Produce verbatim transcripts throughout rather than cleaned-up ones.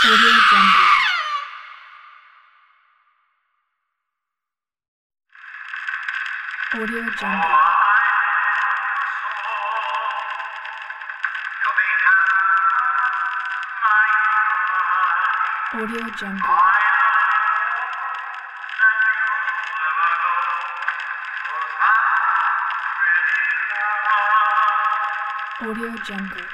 Audio Jungle. Audio Jungle. Audio Jungle. Audio Jungle.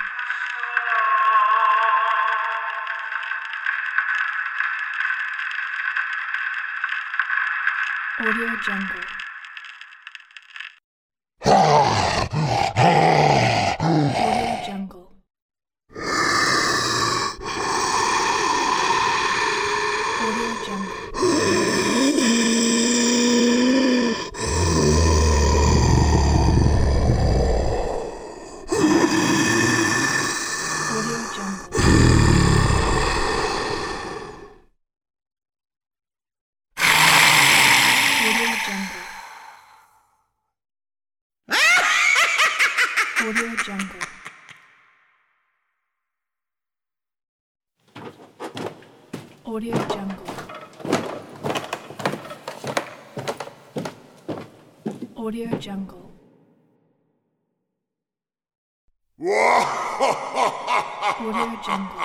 Audio Jungle. Audio Jungle. Audio Jungle. Audio Jungle. Audio Jungle. Audio Jungle. Audio Jungle. Audio Jungle. Audio Jungle.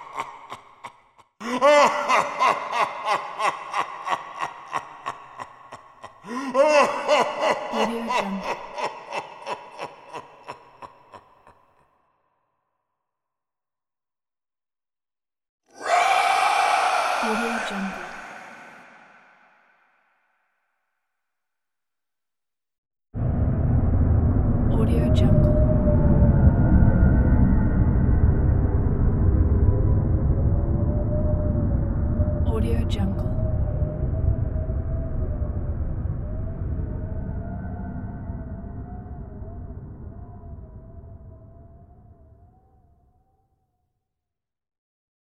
Audio Jungle. Audio Jungle. Audio Jungle. Audio Jungle.